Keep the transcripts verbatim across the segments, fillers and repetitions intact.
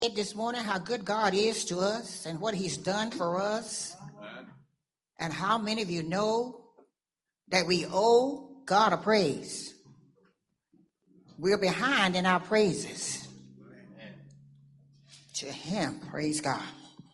This morning how good God is to us and what he's done for us. Amen. And how many of you know that we owe God a praise? We're behind in our praises. Amen. To him, praise God.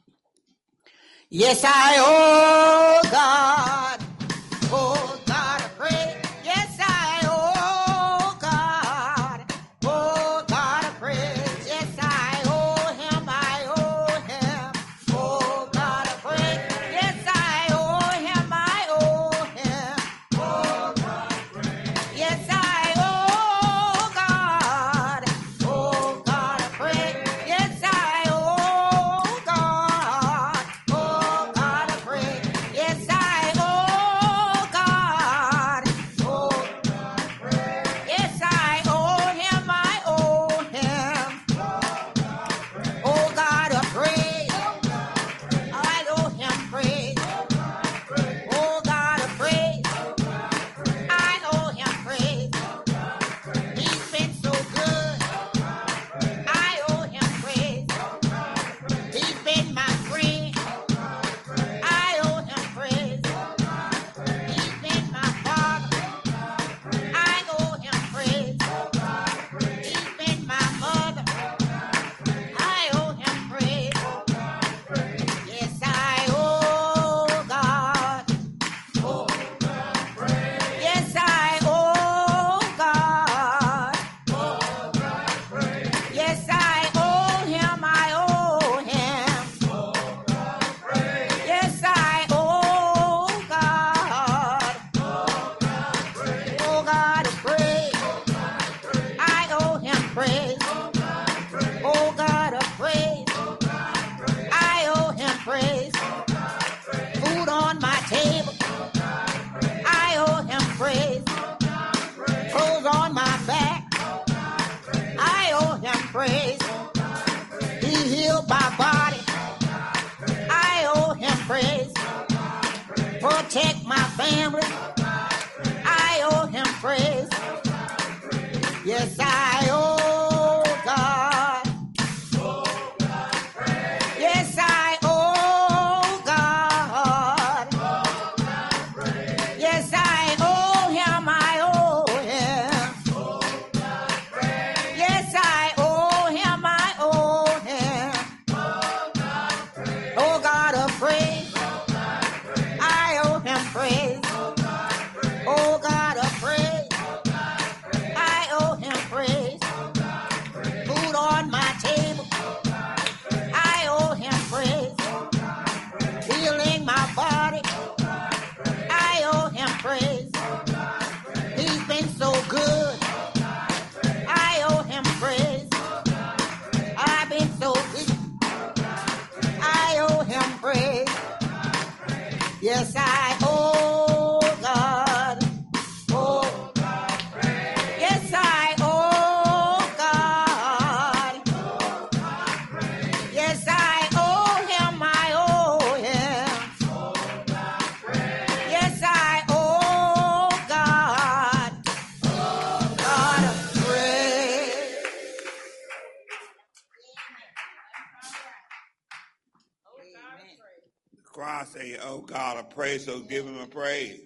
Yes, I owe God, oh God a praise. Yes, I owe God, oh God a praise. Yes, I owe him, I owe him, oh God a praise. Yes, I owe him, I owe him, oh God a praise. Yes, I owe God, oh God a praise. Yes, I owe God, oh God a praise. Yes, I owe God, oh God a praise. Yes, I owe him, I owe him, oh God a praise. I owe him praise, oh God a praise. I owe him praise. He's been so good. I owe him praise. He's been my friend. I owe him praise. He's been my father. I owe him praise. He's been my mother. I owe him praise. Yes, I owe God. Oh, yes, I owe God. Yes, I owe him, I owe him. Yes, I owe God. Oh, God of praise. I owe him praise. Oh, God of praise. I owe him praise. Food on my table. I owe him praise. Clothes on my back. I owe him praise. He healed my body. I owe him praise. Protect my family. I owe him praise. Yes, I owe God. Yes, I owe God. Yes, I owe him, I owe him. Yes, I owe him, I owe him. Oh God of praise. I owe him praise. Oh God of praise. I owe him praise. Food on my table. I owe him praise. Healing my body. I owe him praise. He's been so good. I owe him praise. I've been so good. I owe him praise. Yes, I owe God. Oh, yes, I owe God. Yes, I owe him, I owe him. Yes, I owe God. God of praise. Christ say, oh God, I praise, so give him a praise.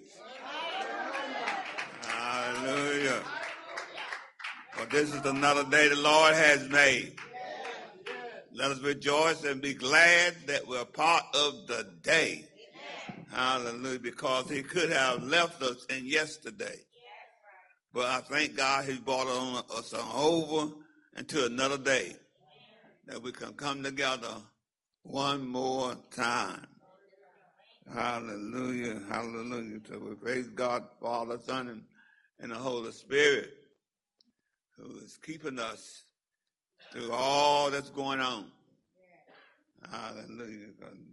Hallelujah. For this is another day the Lord has made. Let us rejoice and be glad that we're part of the day. Hallelujah. Because he could have left us in yesterday. But I thank God he brought on us on over into another day that we can come together one more time. Hallelujah, hallelujah. So we praise God, Father, Son, and, and the Holy Spirit, who is keeping us through all that's going on. Hallelujah.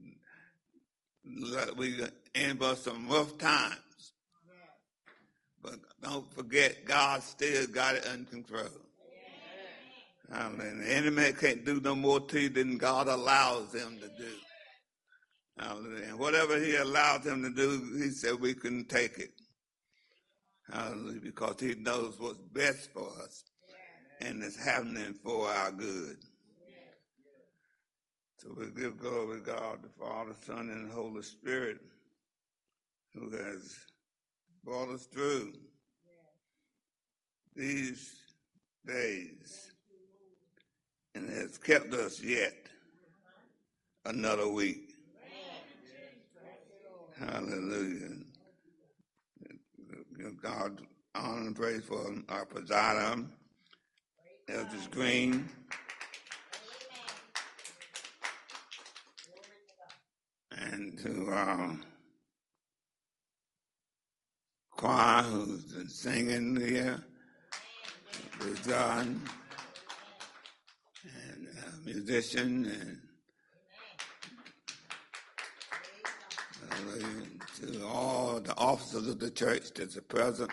We end up some rough times. But don't forget, God still got it under control. Hallelujah. The enemy can't do no more to you than God allows him to do. Hallelujah. And whatever he allows him to do, he said we couldn't take it. Hallelujah. Because he knows what's best for us. And it's happening for our good. So we give glory to God, the Father, Son, and the Holy Spirit, who has brought us through these days and has kept us yet another week. Hallelujah. Give God honor and praise for our presider, Eldridge Green. And to our choir who's been singing here, with John, and a musician, and uh, to all the officers of the church that's present,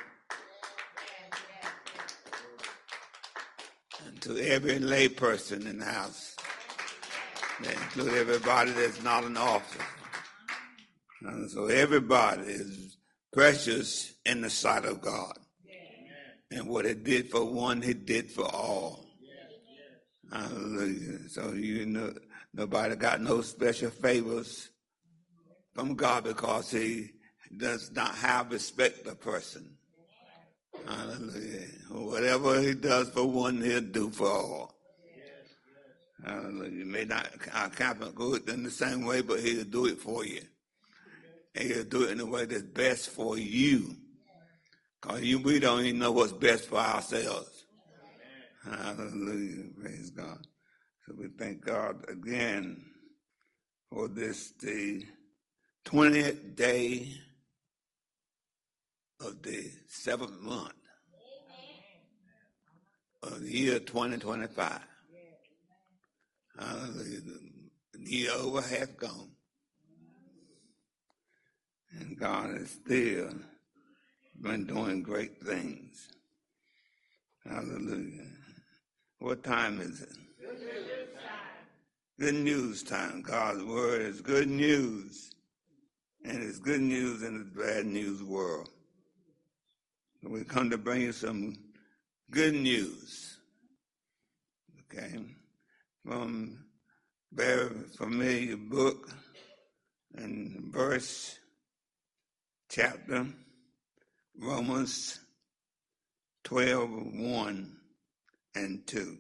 and to every lay person in the house. That include everybody that's not an officer. And so everybody is precious in the sight of God. And what he did for one, he did for all. Hallelujah. So you know, nobody got no special favors from God because he does not have respect of person. Hallelujah. Whatever he does for one, he'll do for all. Hallelujah. You may not account go it in the same way, but he'll do it for you. And he'll do it in a way that's best for you. Because you, we don't even know what's best for ourselves. Hallelujah. Praise God. So we thank God again for this, the twentieth day of the seventh month of the year twenty twenty-five. Hallelujah. The year over half gone. And God has still been doing great things. Hallelujah. What time is it? Good news time. Good news time. God's word is good news. And it's good news in this bad news world. So we come to bring you some good news. Okay? From a very familiar book and verse, chapter, Romans twelve, one and two.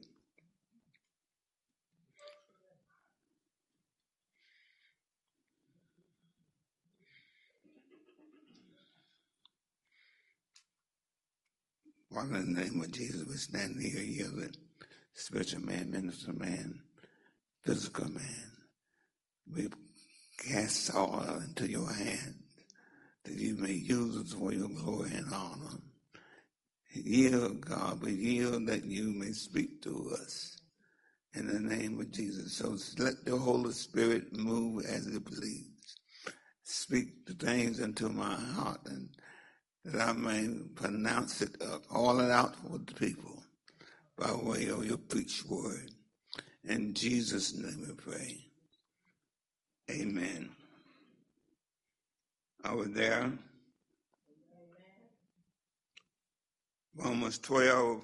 Father, in the name of Jesus, we stand here yielding, spiritual man, minister man, physical man. We cast all into your hand that you may use us for your glory and honor. Yield, God, we yield that you may speak to us in the name of Jesus. So let the Holy Spirit move as it please. Speak the things into my heart, and that I may pronounce it up, all it out for the people by way of your preached word. In Jesus' name we pray. Amen. Over there, Romans twelve,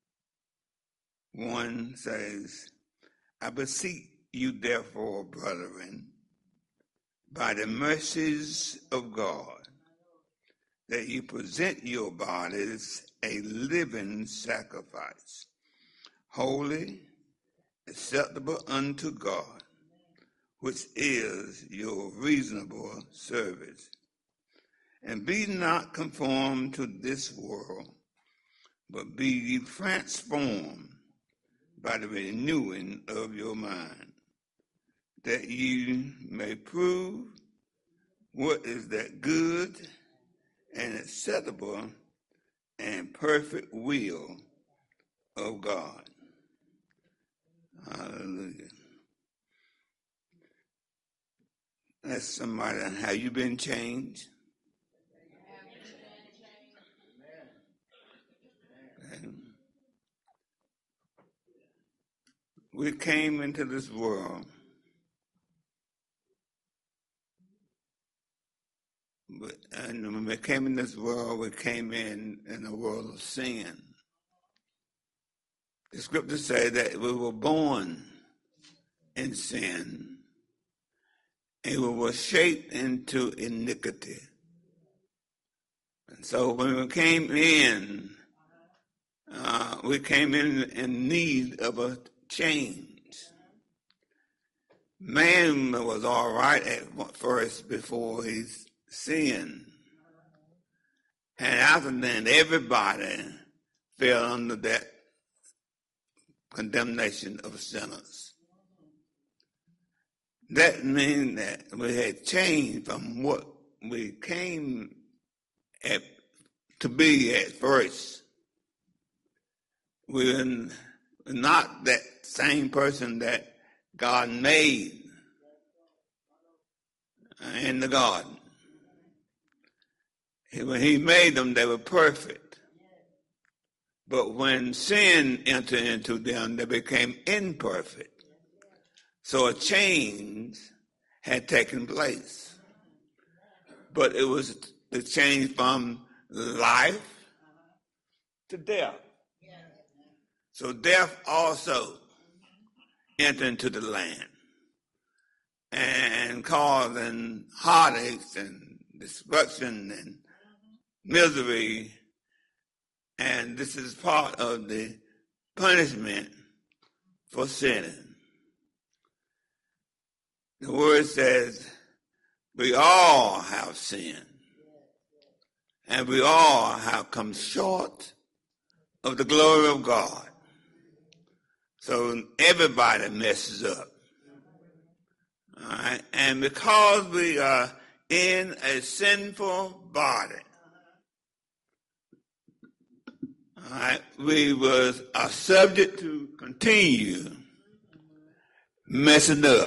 one says, I beseech you therefore, brethren, by the mercies of God, that you present your bodies a living sacrifice, holy, acceptable unto God, which is your reasonable service. And be not conformed to this world, but be ye transformed by the renewing of your mind, that ye may prove what is that good and acceptable and perfect will of God. Hallelujah. Ask somebody, have you been changed? Okay. We came into this world, but, and when we came in this world, we came in in a world of sin. The scriptures say that we were born in sin, and we were shaped into iniquity. And so when we came in, uh, we came in in need of a change. Man was all right at first before he sinned. And after then, everybody fell under that condemnation of sinners. That means that we had changed from what we came at, to be at first. We're not that same person that God made in the garden. When he made them, they were perfect. But when sin entered into them, they became imperfect. So a change had taken place. But it was the change from life to death. So death also entered into the land and causing heartaches and destruction and misery. And this is part of the punishment for sinning. The word says we all have sinned, and we all have come short of the glory of God. So everybody messes up. All right? And because we are in a sinful body, all right, we was are subject to continue messing up.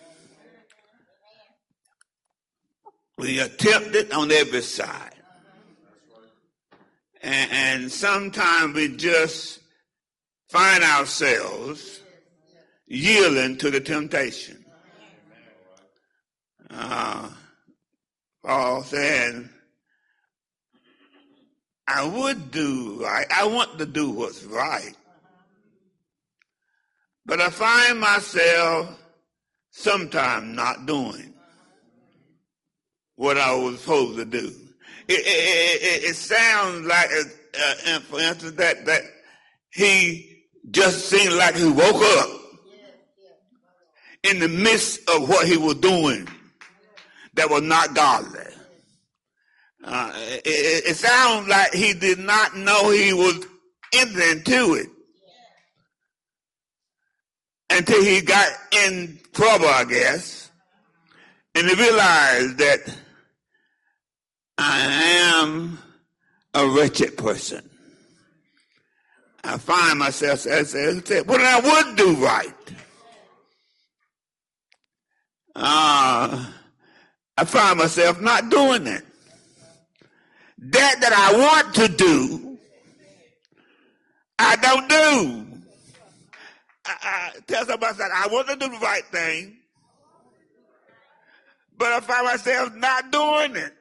We are tempted on every side. And, and sometimes we just find ourselves yielding to the temptation. Uh, Paul said, I would do right. I want to do what's right. But I find myself sometimes not doing what I was supposed to do. It, it, it, it sounds like, uh, for instance, that, that he just seemed like he woke up in the midst of what he was doing that was not godly. Uh, it, it, it sounds like he did not know he was entering into it until he got in trouble, I guess, and he realized that I am a wretched person. I find myself, as I said, what I would do right. Uh, I find myself not doing it. That that I want to do, I don't do. I, I tell somebody that I want to do the right thing, but I find myself not doing it.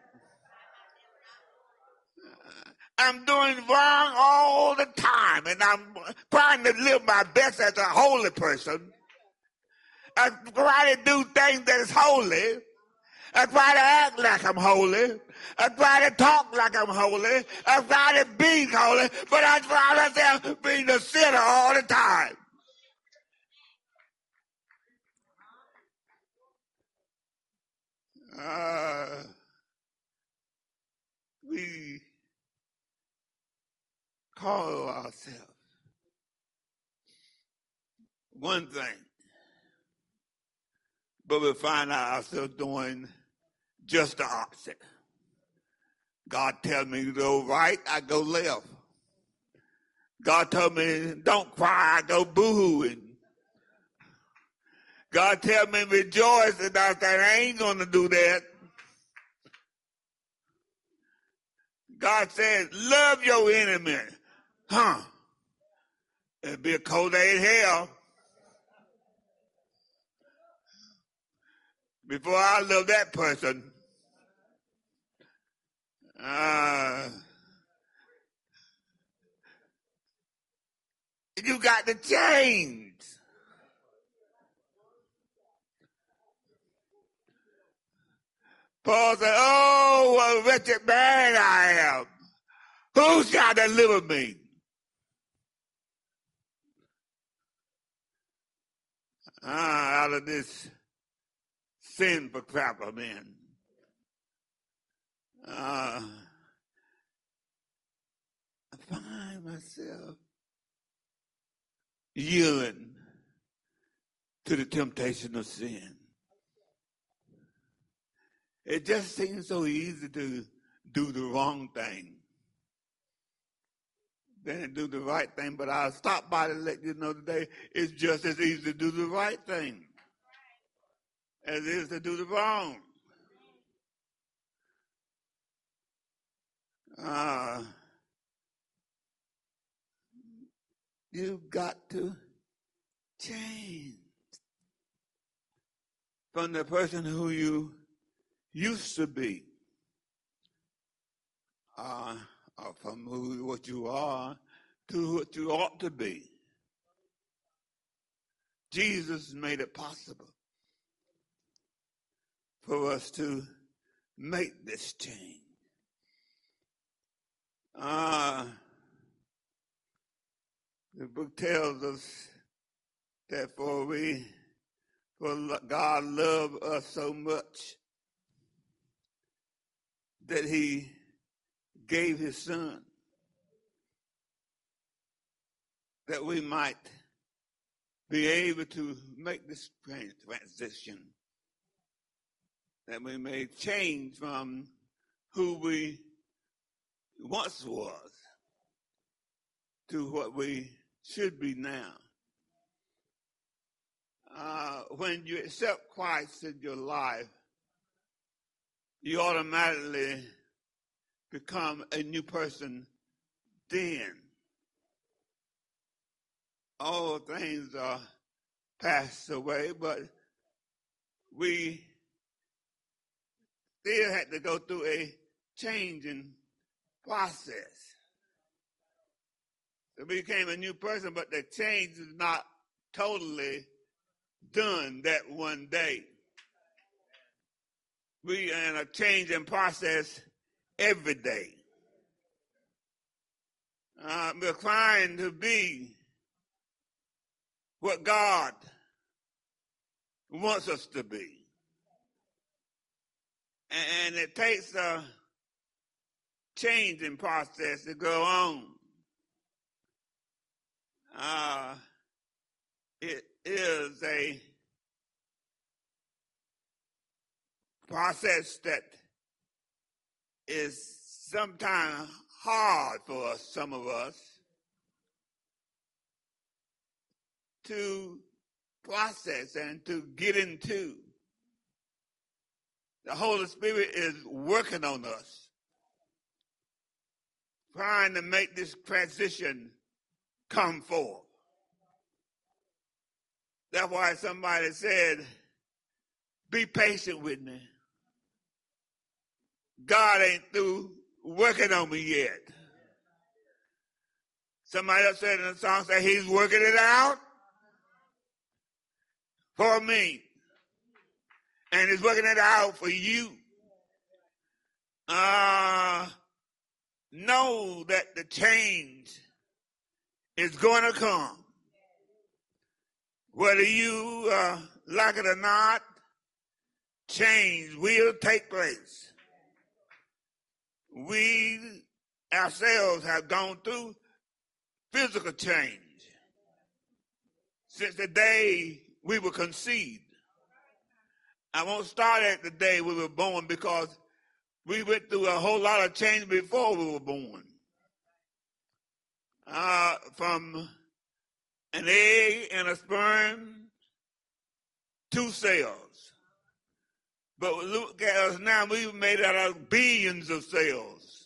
I'm doing wrong all the time, and I'm trying to live my best as a holy person. I try to do things that is holy. I try to act like I'm holy. I try to talk like I'm holy. I try to be holy, but I find myself being a sinner all the time. Uh, we call ourselves one thing, but we find ourselves doing just the opposite. God tells me to go right, I go left. God told me don't cry, I go boo-hooing. God tells me rejoice, and I said I ain't going to do that. God says love your enemy. Huh? It'd be a cold day in hell before I love that person. Uh, you got to change. Paul said, oh, what a wretched man I am. Who shall deliver me? Ah, out of this sinful crap I'm in. Uh, I find myself yielding to the temptation of sin. It just seems so easy to do the wrong thing than to do the right thing. But I'll stop by to let you know today it's just as easy to do the right thing as it is to do the wrong. Uh, you've got to change from the person who you used to be, uh, or from who, what you are to what you ought to be. Jesus made it possible for us to make this change. Uh, the book tells us that for we, for God loved us so much that he gave his son that we might be able to make this transition, that we may change from who we once was to what we should be now. Uh, when you accept Christ in your life, you automatically become a new person then. All things are passed away, but we still had to go through a changing process. So we became a new person, but the change is not totally done that one day. We are in a changing process every day. Uh, we're trying to be what God wants us to be. And it takes a changing process to go on. Uh, it is a process that is sometimes hard for us, some of us, to process and to get into. The Holy Spirit is working on us, trying to make this transition come forth. That's why somebody said, be patient with me. God ain't through working on me yet. Somebody else said in the song, say, he's working it out for me. And he's working it out for you. Uh, know that the change is going to come. Whether you uh, like it or not, change will take place. We ourselves have gone through physical change since the day we were conceived. I won't start at the day we were born because we went through a whole lot of change before we were born. Uh, from an egg and a sperm, two cells. But look at us now, we've made out of billions of cells.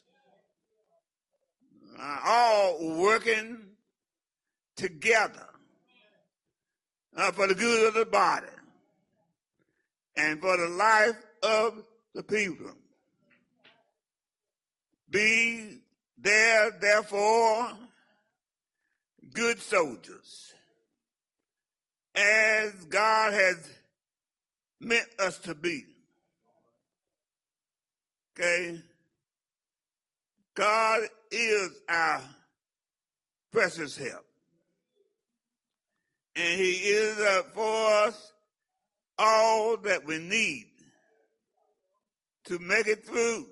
Uh, all working together uh, for the good of the body and for the life of the people. Be there, therefore, good soldiers, as God has meant us to be. Okay? God is our precious help. And he is uh, for us all that we need to make it through.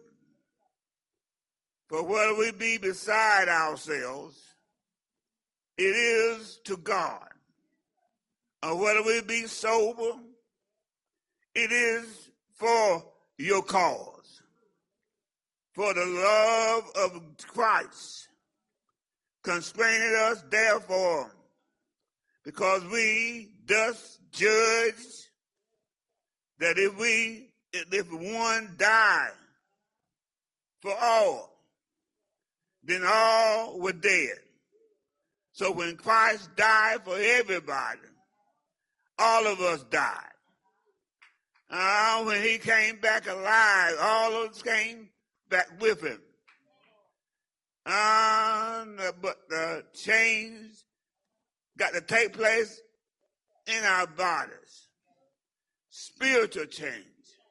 For whether we be beside ourselves, it is to God. Or whether we be sober, it is for your cause. For the love of Christ constraineth us, therefore, because we thus judge that if we, if one die for all, then all were dead. So when Christ died for everybody, all of us died. Uh, when he came back alive, all of us came back with him. Uh, but the change got to take place in our bodies. Spiritual change.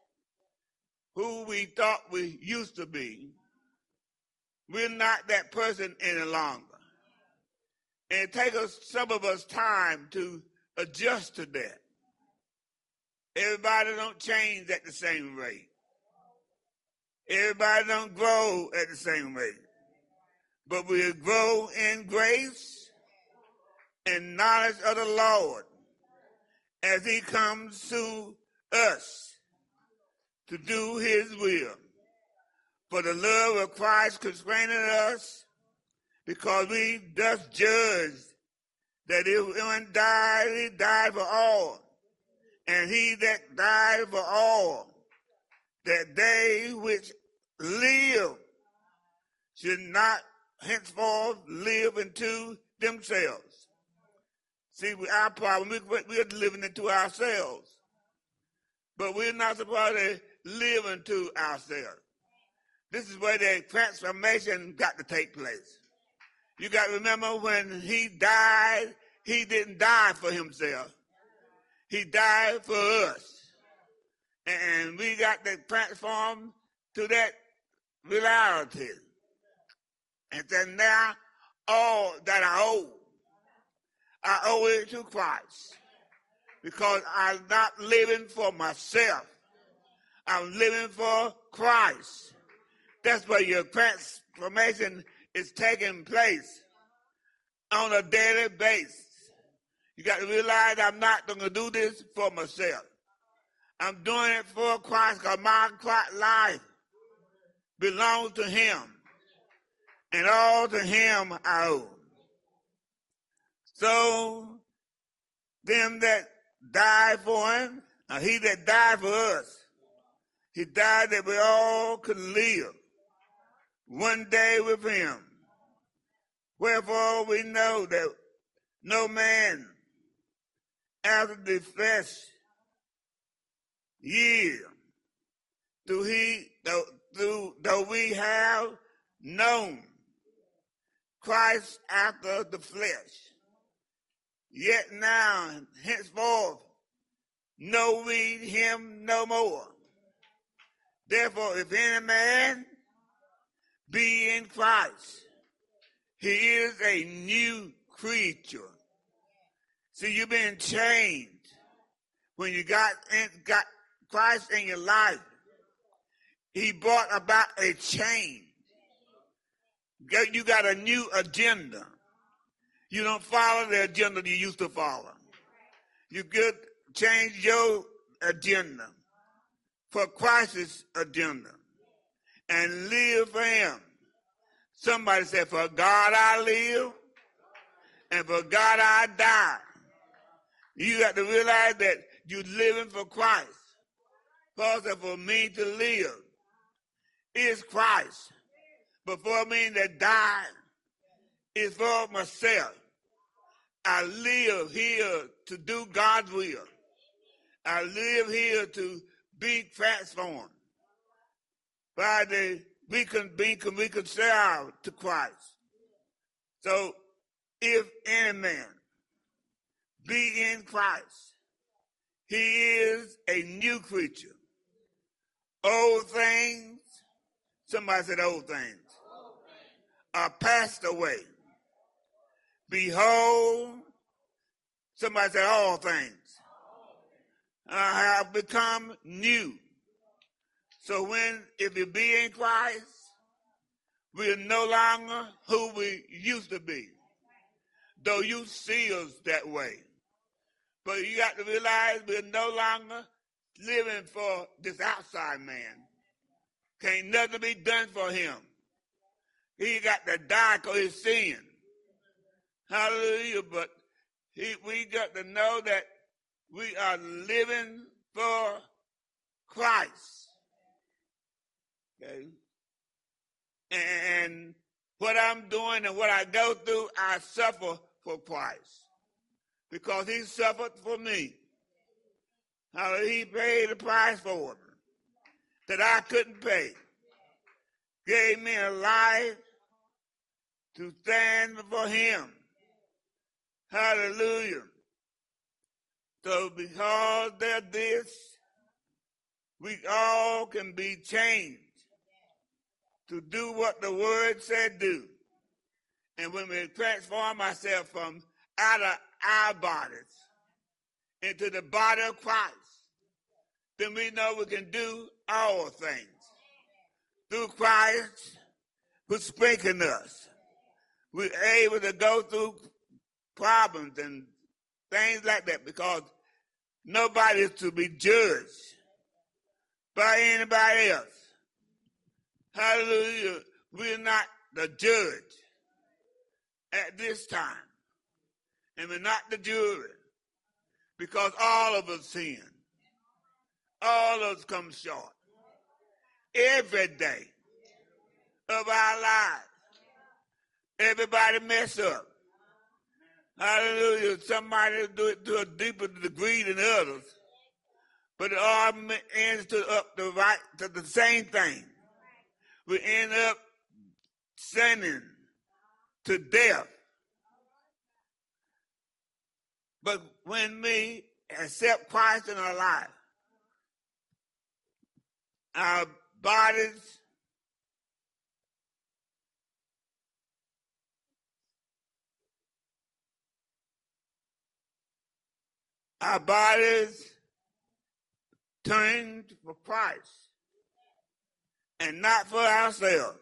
Who we thought we used to be, we're not that person any longer. And it takes us, some of us time to adjust to that. Everybody don't change at the same rate. Everybody don't grow at the same rate. But we grow in grace and knowledge of the Lord as he comes to us to do his will. For the love of Christ constraining us, because we thus judged that if one died, he died for all. And he that died for all, that they which live should not henceforth live into themselves. See, our problem, we're living into ourselves. But we're not supposed to live into ourselves. This is where the transformation got to take place. You got to remember when he died, he didn't die for himself. He died for us. And we got to transform to that reality. And then now, all that I owe, I owe it to Christ. Because I'm not living for myself. I'm living for Christ. That's where your transformation is taking place on a daily basis. You got to realize I'm not going to do this for myself. I'm doing it for Christ because my life belongs to him. And all to him I owe. So, them that died for him, uh, he that died for us, he died that we all could live one day with him. Wherefore we know that no man after the flesh yield, do he, though, though, though we have known Christ after the flesh, yet now, henceforth, know we him no more. Therefore, if any man be in Christ, he is a new creature. See, you've been changed. When you got, in, got Christ in your life, he brought about a change. You got a new agenda. You don't follow the agenda you used to follow. You could change your agenda for Christ's agenda and live for him. Somebody said, for God I live and for God I die. You got to realize that you're living for Christ. Paul said, for me to live is Christ. But for me that die is for myself. I live here to do God's will. I live here to be transformed by the we can be reconciled to Christ. So if any man be in Christ, he is a new creature. Old things Somebody said old things are passed away. Behold, somebody said all things uh, have become new. So when, if you be in Christ, we are no longer who we used to be, though you see us that way. But you got to realize we're no longer living for this outside man. Can't nothing be done for him. He got to die because he's sin. Hallelujah. But he, we got to know that we are living for Christ. Okay? And what I'm doing and what I go through, I suffer for Christ. Because he suffered for me. Hallelujah. He paid the price for it that I couldn't pay. Gave me a life to stand before him. Hallelujah. So because of this, we all can be changed to do what the word said do. And when we transform ourselves from out of our bodies into the body of Christ, then we know we can do all things through Christ who strengthens us. We're able to go through problems and things like that because nobody is to be judged by anybody else. Hallelujah. We're not the judge at this time. And we're not the jury because all of us sin. All of us come short every day of our lives. Everybody mess up. Hallelujah. Somebody do it to a deeper degree than others. But it all ends to up the right to the same thing. We end up sinning to death. But when we accept Christ in our life, our bodies our bodies turned for Christ and not for ourselves.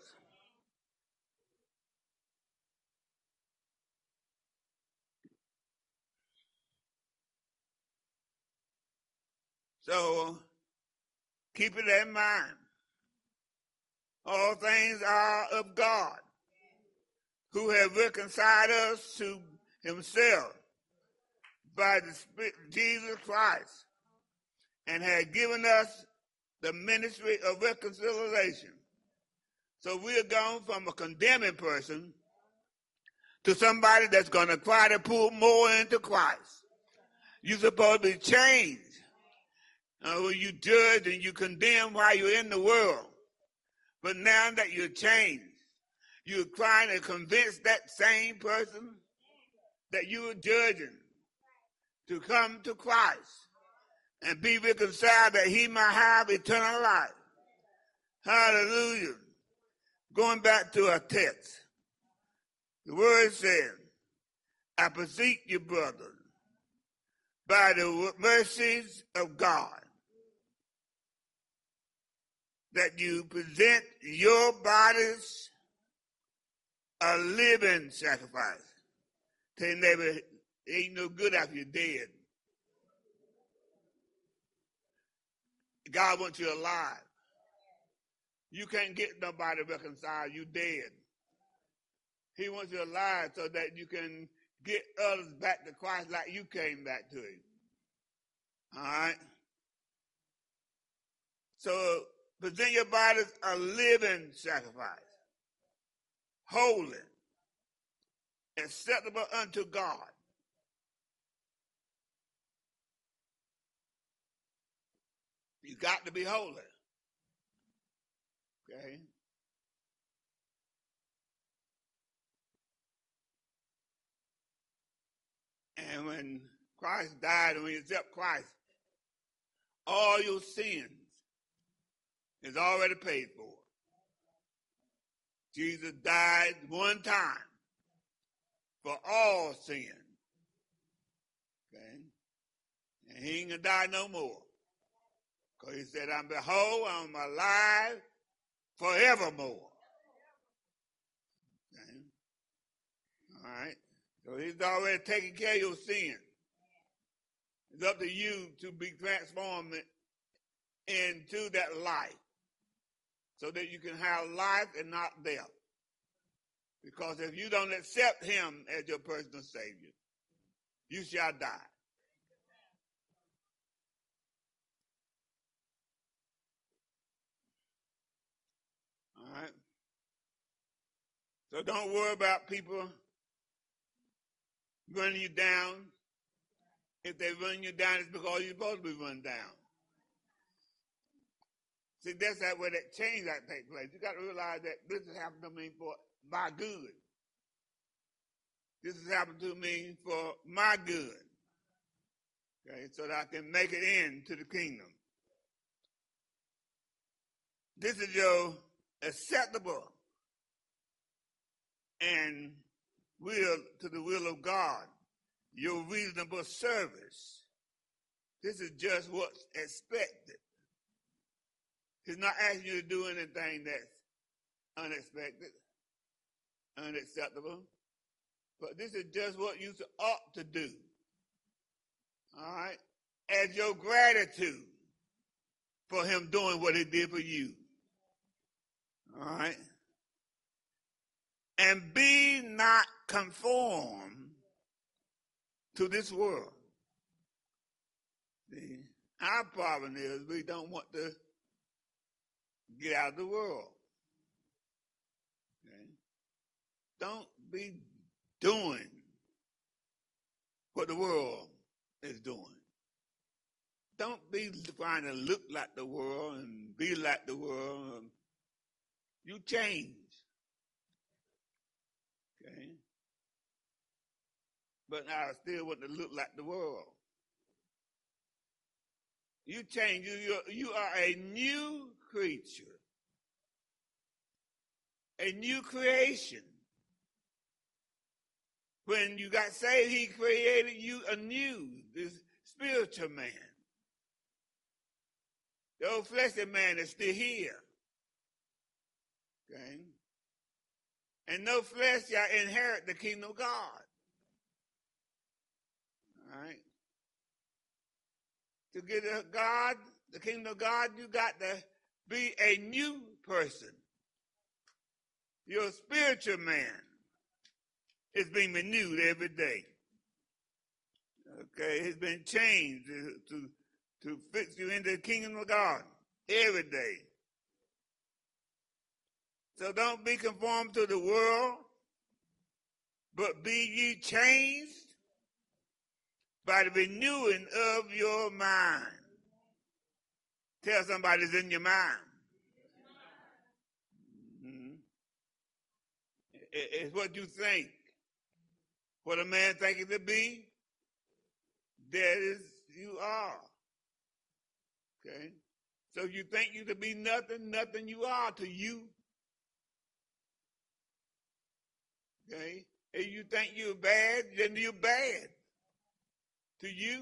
So keep it in mind. All things are of God, who have reconciled us to himself by the Spirit of Jesus Christ, and had given us the ministry of reconciliation. So we are going from a condemning person to somebody that's going to try to pull more into Christ. You're supposed to be changed. Uh, when you judge and you condemn while you're in the world. But now that you're changed, you're trying to convince that same person that you were judging to come to Christ and be reconciled that he might have eternal life. Hallelujah. Going back to our text, the word says, I beseech you, brothers, by the mercies of God, that you present your bodies a living sacrifice. Tell your neighbor, it ain't no good after you're dead. God wants you alive. You can't get nobody reconciled. You dead. He wants you alive so that you can get others back to Christ like you came back to him. All right? So present your bodies a living sacrifice, holy, acceptable unto God. You got to be holy. Okay? And when Christ died, and when you accept Christ, all your sins is already paid for. Jesus died one time for all sin. Okay? And he ain't going to die no more. Because he said, I'm behold, I'm alive forevermore. Okay? All right? So he's already taken care of your sin. It's up to you to be transformed into that life so that you can have life and not death. Because if you don't accept him as your personal Savior, you shall die. All right? So don't worry about people running you down. If they run you down, it's because you're supposed to be run down. See, that's that where that change that takes place. You got to realize that this has happened to me for my good. This has happened to me for my good. Okay, so that I can make it into the kingdom. This is your acceptable and will to the will of God. Your reasonable service. This is just what's expected. He's not asking you to do anything that's unexpected, unacceptable. But this is just what you ought to do. All right? As your gratitude for him doing what he did for you. All right? And be not conformed to this world. See, our problem is we don't want to get out of the world. Okay? Don't be doing what the world is doing. Don't be trying to look like the world and be like the world. You change. Okay? But I still want to look like the world. You change. You, you're, you are a new creature. A new creation. When you got saved, he created you anew, this spiritual man. The old fleshly man is still here. Okay? And no flesh shall inherit the kingdom of God. All right? To get to God, the kingdom of God, you got to be a new person. Your spiritual man is being renewed every day. Okay? It's been changed to, to, to fix you into the kingdom of God every day. So don't be conformed to the world, but be ye changed by the renewing of your mind. Tell somebody it's in your mind. Mm-hmm. It's what you think. What a man thinketh to be, that is you are. Okay? So if you think you to be nothing, nothing you are to you. Okay? If you think you're bad, then you're bad to you.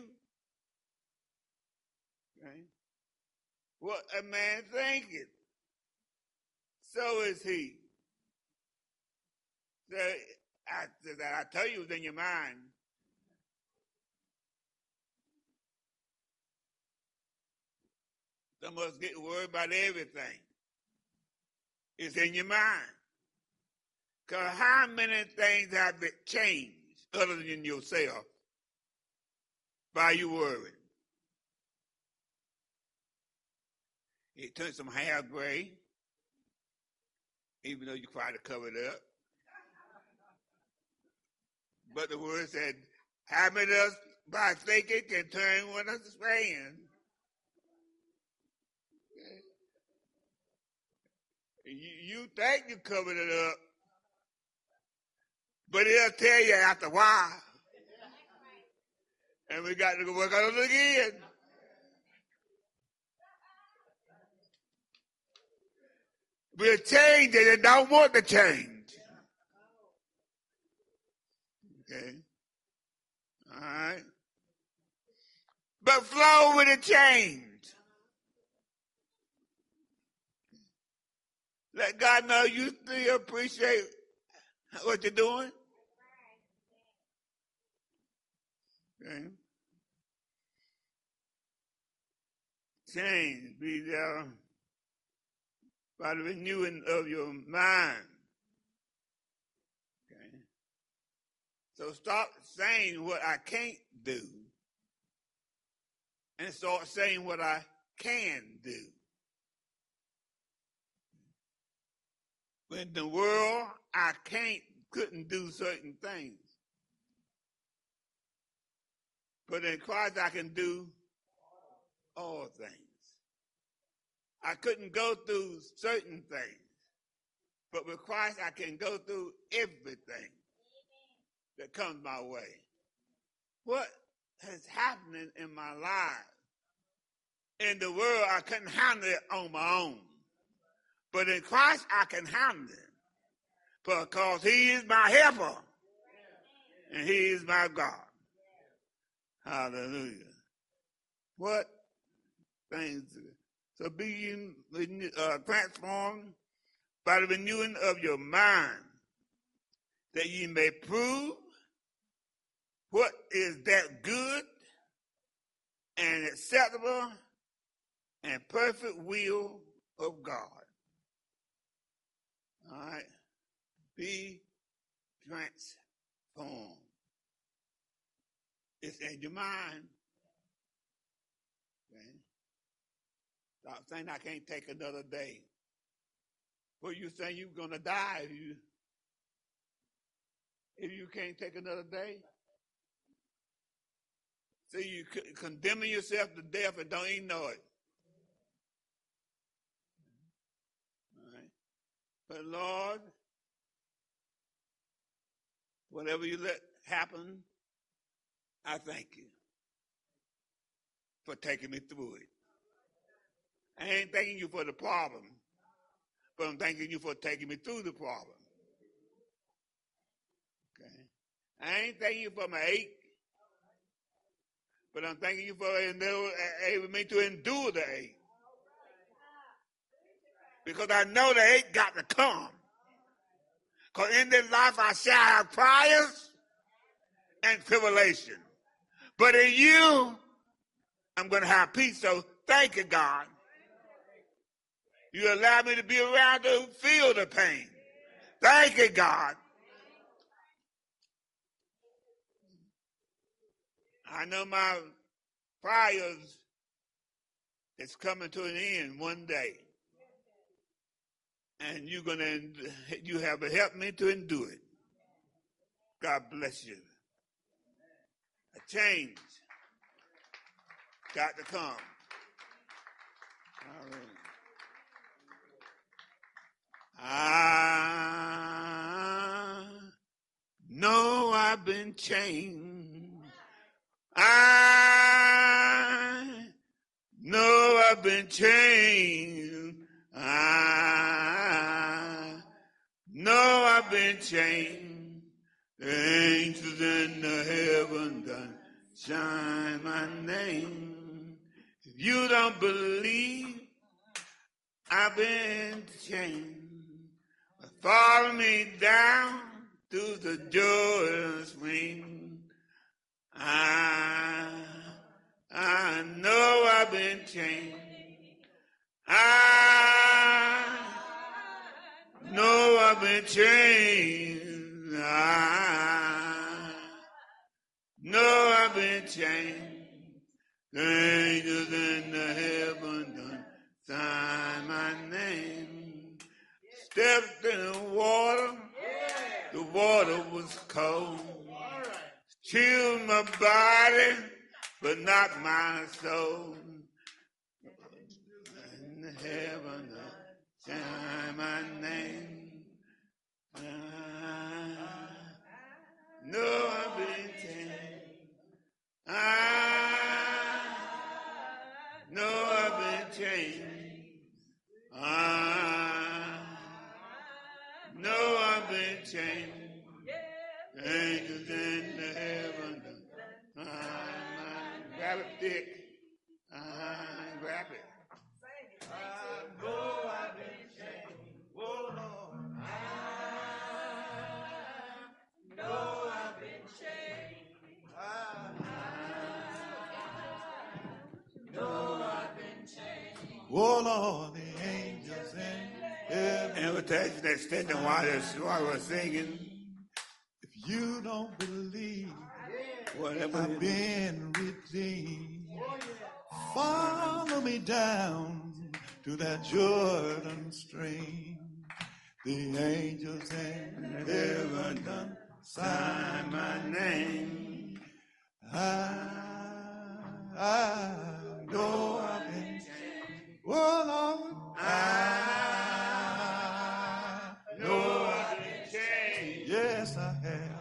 Okay? What a man thinketh, so is he. So I, I tell you, it's in your mind. Some of us get worried about everything. It's in your mind. Because how many things have been changed other than yourself by you worrying? It turned some hair gray, even though you try to cover it up. But the word said, how many of us by thinking can turn one of us praying? You, you think you covered it up, but it'll tell you after a while. And we got to go work on it again. We're changed and they don't want to change. Okay? All right? But flow with the change. Let God know you still appreciate what you're doing. Okay? Change be there by the renewing of your mind. Okay? So stop saying what I can't do and start saying what I can do. In the world, I can't, couldn't do certain things. But in Christ, I can do all things. I couldn't go through certain things. But with Christ, I can go through everything that comes my way. What is happening in my life? In the world, I couldn't handle it on my own. But in Christ, I can handle it. Because he is my helper. And he is my God. Hallelujah. What things? So be uh, transformed by the renewing of your mind, that ye may prove what is that good and acceptable and perfect will of God. All right. Be transformed. It's in your mind. Okay? Stop saying I can't take another day. Well, you saying you're going to die if you, if you can't take another day? So you condemning yourself to death and don't even know it. All right. But Lord, whatever you let happen, I thank you for taking me through it. I ain't thanking you for the problem, but I'm thanking you for taking me through the problem. Okay. I ain't thanking you for my ache, but I'm thanking you for enabling me to endure the ache. Because I know the ache got to come. Because in this life I shall have trials and tribulation. But in you, I'm going to have peace. So thank you, God. You allow me to be around to feel the pain. Thank you, God. I know my trials is coming to an end one day. And you're going to, you have helped me to endure it. God bless you. A change got to come. All right. I know I've been changed. I know I've been changed. I know I've been changed. The angels in the heaven done shine my name. If you don't believe I've been changed, follow me down through the joyous ring. I, I know I've been changed. I know I've been changed. I know I've been changed. The angels in the heaven done sign my name. Stepped in the water, the water was cold. Chilled my body, but not my soul. In the heaven, shine my name. I know I've been changed. I know I've been changed. I stick. Uh, grab it. I know I've been changed. Oh, Lord. I know I've been changed. I know I've been changed. Oh, Lord, the angels in heaven. Invitation extending while, while we're singing. If you don't believe whatever I've been redeemed, follow me down to that Jordan stream. The angels in heaven done sign my name. I, I know I've been changed. Oh, Lord, I know I've been changed. Yes, I have.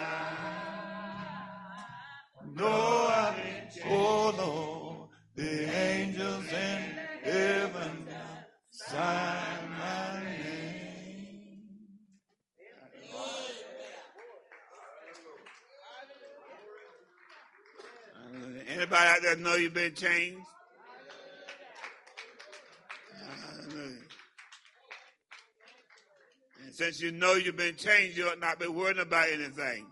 I know I've been changed. Oh, Lord, the angels in heaven sign my name. Anybody out there know you've been changed? Hallelujah. And since you know you've been changed, you ought not be worried about anything.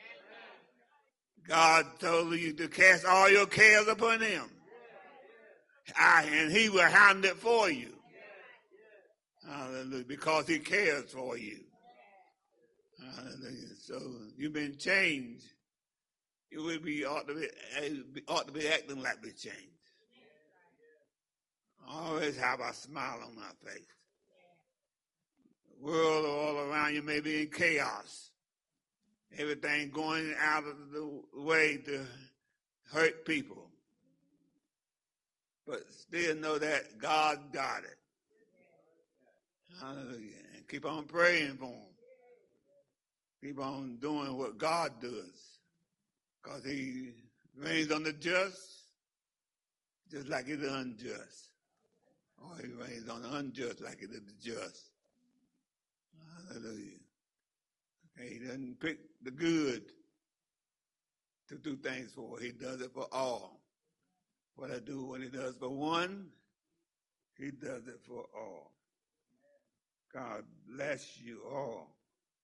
God told you to cast all your cares upon him. I, and he will handle it for you. Hallelujah. Because he cares for you. Hallelujah. So you've been changed. You would be ought to be ought to be acting like we changed. Always have a smile on our face. The world all around you may be in chaos. Everything going out of the way to hurt people. But still know that God got it. Hallelujah. And keep on praying for them. Keep on doing what God does. Because he reigns on the just, just like he's the unjust. Or he reigns on the unjust like he did the just. Hallelujah. Okay, he doesn't pick the good to do things for. He does it for all. What I do when he does for one, he does it for all. God bless you all.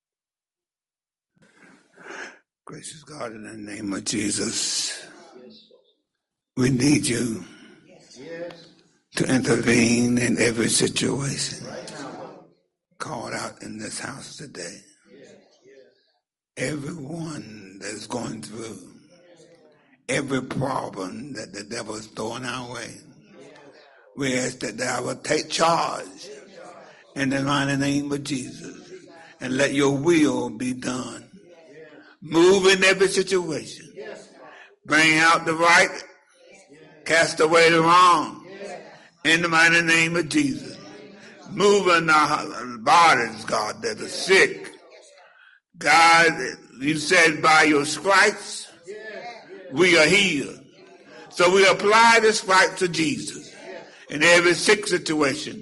Gracious God, in the name of Jesus, we need you to intervene in every situation called out in this house today. Everyone that is going through every problem that the devil is throwing our way, we ask that thou will take charge in the mighty name of Jesus and let your will be done. Move in every situation. Bring out the right, cast away the wrong in the mighty name of Jesus. Move in our bodies, God, that are sick. God, you said by your stripes we are healed. So we apply the stripes of Jesus in every sick situation,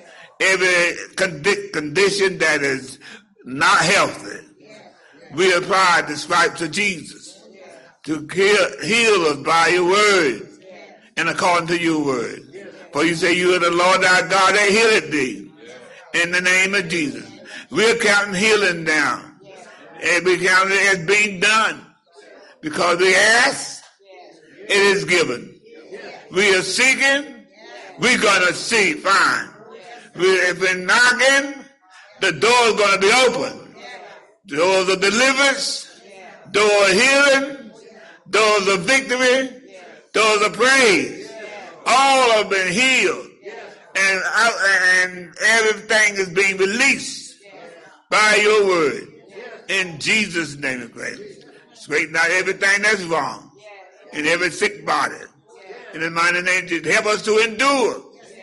every condi- condition that is not healthy. We apply the stripes of Jesus to heal, heal us by your word and according to your word. For you say you are the Lord our God that healeth thee. In the name of Jesus. We're counting healing down. And we count it as being done. Because we ask, it is given. We are seeking, we're going to see. Fine. We, if we're knocking, the door is going to be open. Doors of deliverance, doors of healing, doors of victory, doors of praise. All have been healed. And, and everything is being released by your word. In Jesus' name of grace. Straighten out everything that's wrong in every sick body. In the mighty name of Jesus, help us to endure.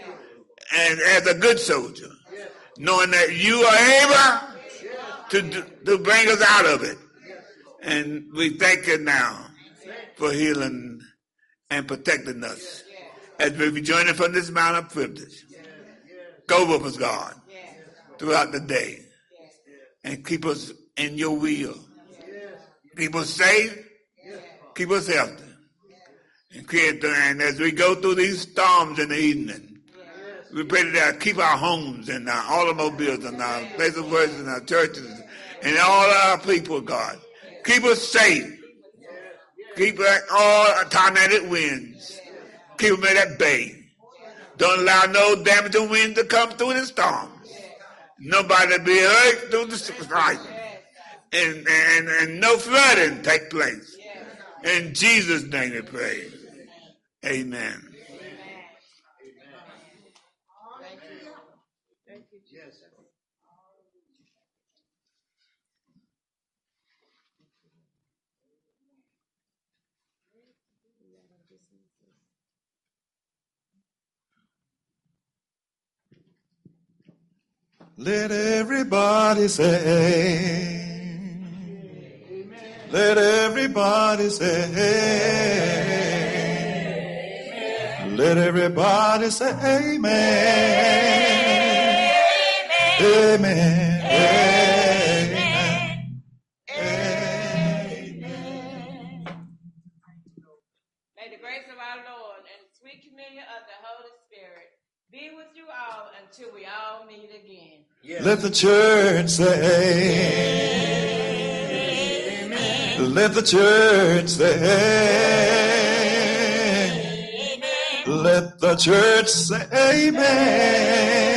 And as a good soldier, knowing that you are able to, to bring us out of it. And we thank you now for healing and protecting us as we rejoin from this mount of privilege. Go with us, God, throughout the day and keep us in your will. Keep us safe, keep us healthy. And as we go through these storms in the evening, we pray that keep our homes and our automobiles and our places of worship and our churches and all our people, God. Keep us safe. Keep all tornadic winds. Keep them at bay. Don't allow no damaging winds to come through the storms. Nobody be hurt through the strike. And, and, and no flooding take place. In Jesus' name we pray. Amen. Let everybody say, amen. Let everybody say, amen. Let everybody say, amen. Amen. Amen. Amen. Amen. May the grace of our Lord and the sweet communion of the Holy Spirit be with you all until we all meet again. Yes. Let the church say, amen. Let the church say, amen. Let the church say, amen.